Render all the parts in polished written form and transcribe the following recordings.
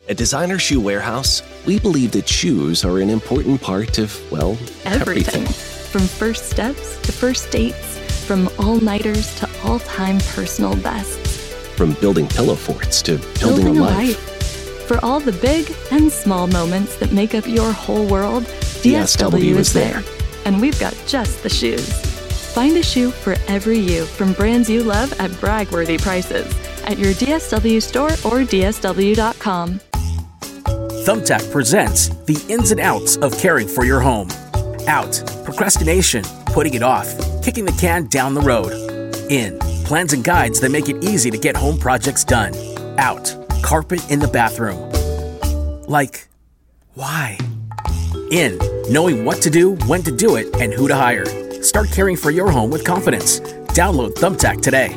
At Designer Shoe Warehouse, we believe that shoes are an important part of, well, everything. From first steps to first dates, from all-nighters to all-time personal bests. From building pillow forts to building a life. For all the big and small moments that make up your whole world, DSW is there. And we've got just the shoes. Find a shoe for every you from brands you love at brag-worthy prices at your DSW store or DSW.com. Thumbtack presents the ins and outs of caring for your home. Out, procrastination, putting it off, kicking the can down the road. In, plans and guides that make it easy to get home projects done. Out, carpet in the bathroom. Like, why? In, knowing what to do, when to do it, and who to hire. Start caring for your home with confidence. Download Thumbtack today.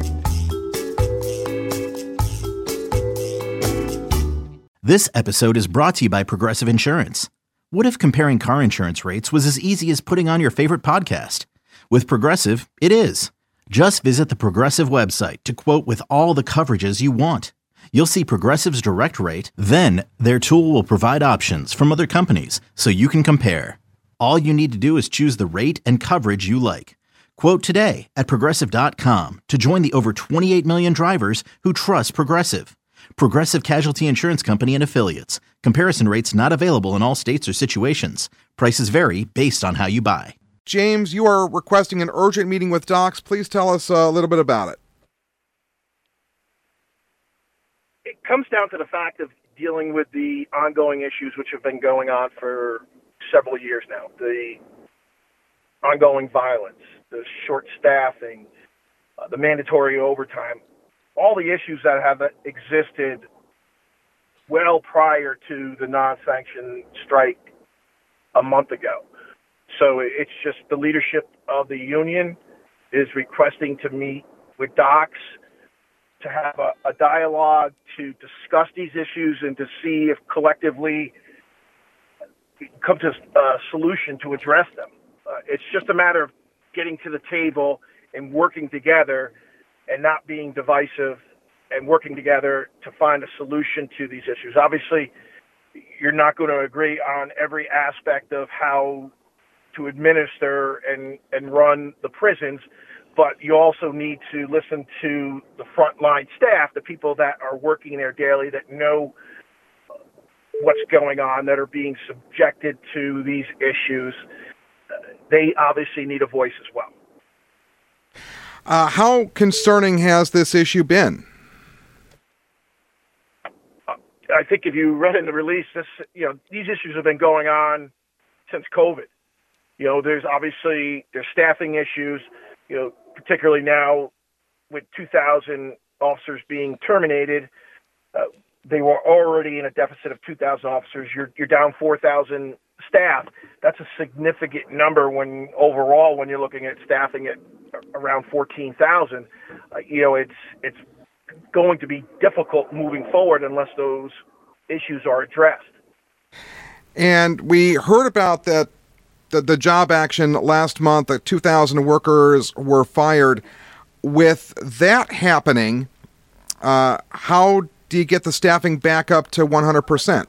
This episode is brought to you by Progressive Insurance. What if comparing car insurance rates was as easy as putting on your favorite podcast? With Progressive, it is. Just visit the Progressive website to quote with all the coverages you want. You'll see Progressive's direct rate, then their tool will provide options from other companies so you can compare. All you need to do is choose the rate and coverage you like. Quote today at Progressive.com to join the over 28 million drivers who trust Progressive. Progressive Casualty Insurance Company and Affiliates. Comparison rates not available in all states or situations. Prices vary based on how you buy. James, you are requesting an urgent meeting with docs. Please tell us a little bit about it. It comes down to the fact of dealing with the ongoing issues which have been going on for several years now. The ongoing violence, the short staffing, the mandatory overtime, all the issues that have existed well prior to the non-sanctioned strike a month ago. So it's just the leadership of the union is requesting to meet with docs to have a dialogue to discuss these issues and to see if collectively we can come to a solution to address them. It's just a matter of getting to the table and working together and not being divisive and working together to find a solution to these issues. Obviously, you're not going to agree on every aspect of how to administer and run the prisons, but you also need to listen to the frontline staff, the people that are working there daily, that know what's going on, that are being subjected to these issues. They obviously need a voice as well. How concerning has this issue been? I think if you read in the release, these issues have been going on since COVID. There's staffing issues, particularly now with 2,000 officers being terminated. They were already in a deficit of 2,000 officers. You're down 4,000 staff. That's a significant number when you're looking at staffing at around 14,000. It's going to be difficult moving forward unless those issues are addressed. And we heard about that the job action last month, that 2,000 workers were fired. With that happening, how do you get the staffing back up to 100%?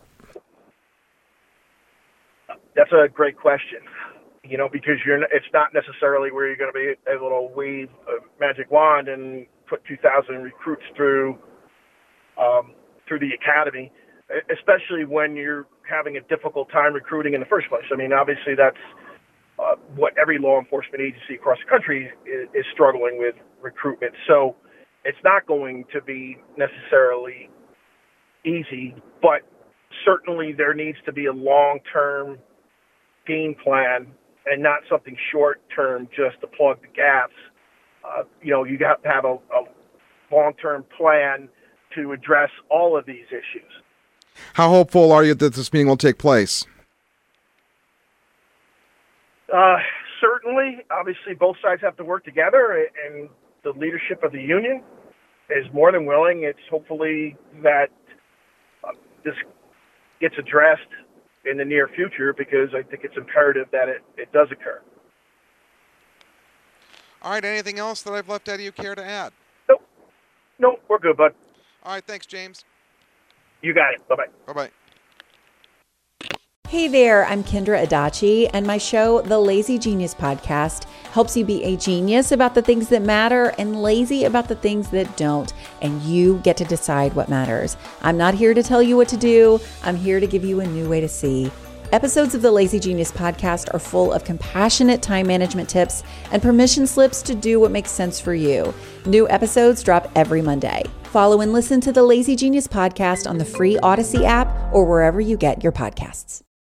That's a great question. Because it's not necessarily where you're going to be able to wave a magic wand and put 2,000 recruits through the academy, especially when you're having a difficult time recruiting in the first place. I mean, obviously that's what every law enforcement agency across the country is struggling with, recruitment. So it's not going to be necessarily easy, but certainly there needs to be a long-term game plan and not something short-term just to plug the gaps. You have to have a long-term plan to address all of these issues. How hopeful are you that this meeting will take place? Certainly. Obviously, both sides have to work together, and the leadership of the union is more than willing. It's hopefully that this gets addressed in the near future, because I think it's imperative that it does occur. All right, anything else that I've left out of you care to add? Nope, we're good, bud. All right, thanks, James. You got it. Bye-bye. Bye-bye. Hey there, I'm Kendra Adachi, and my show, The Lazy Genius Podcast, helps you be a genius about the things that matter and lazy about the things that don't, and you get to decide what matters. I'm not here to tell you what to do. I'm here to give you a new way to see. Episodes of the Lazy Genius Podcast are full of compassionate time management tips and permission slips to do what makes sense for you. New episodes drop every Monday. Follow and listen to the Lazy Genius Podcast on the free Odyssey app or wherever you get your podcasts.